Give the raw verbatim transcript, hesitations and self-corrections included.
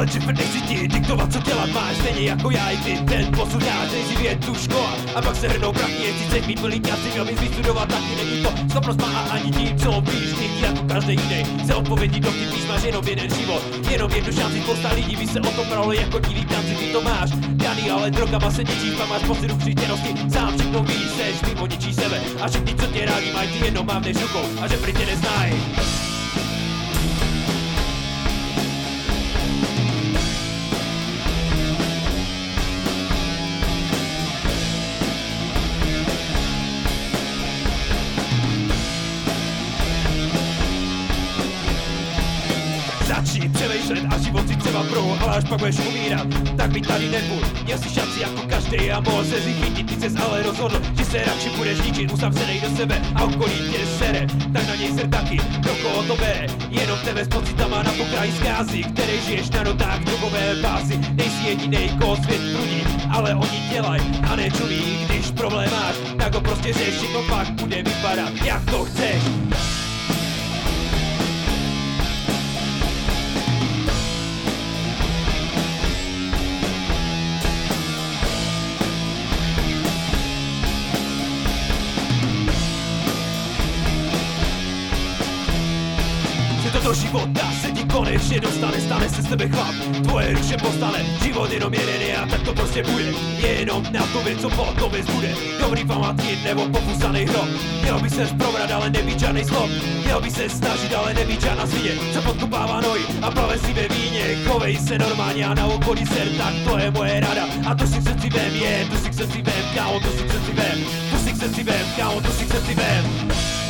Ale Jiffer nechci ti diktovat, co dělat máš. Stejně jako já i ty, ten posunář. Nejdřív tu škola a pak se hrnou prachy. Jestli chceš mít plný kňaci, měl bys vystudovat taky. Není to schopnost má a ani tím, co víš. Někdy jako každý jiný se odpovědí do chybíš. Máš jenom jeden život, jenom jednu šanci. Spousta lidí by se o tom bralo jako diví tanci. Ty to máš daný, ale drogama se ničíš. Pak máš pocit upřítěnosti, sám všechno víš. Seš mimo ničí sebe a všichni, co tě rádi mají, ty jenom mávneš rukou a že prý tě neznají. Začni přemýšlet a život si třeba pro, ale až pak budeš umírat, tak mi tady nebuď. Měl si šanci jako každý a mohl se chytit, ty ses ale rozhodl, že se radši budeš ničit, uzavřenej do sebe a okolí tě sere, tak na něj ser taky, do koho to bere, jenom tebe s pocitama na pokraji zkázy, který žiješ na notách drogové bázi, nejsi jedinej, koho svět prudí, ale oni dělaj a nečulí, když problém máš, tak ho prostě řeš, to pak bude vypadat, jak to chceš. Do života se ti konečně dostane, stane se z tebe chlap, tvoje duše postane, život jenom jeden je a tak to prostě bude, jenom na tobě, co po tobě zbude, dobrý památky nebo popusaný hrob, měl by ses probrat, ale nebýt žádnej zlob, měl by se snažit, ale nebýt žádná svině, co podkopává nohy a plave si ve víně, chovej se normálně a na okolí ser, tak to je moje rada a to si k srdci vem, je, to si k srdci vem, kámo, to si k srdci vem, to si k srdci vem, kámo, to si k srdci vem.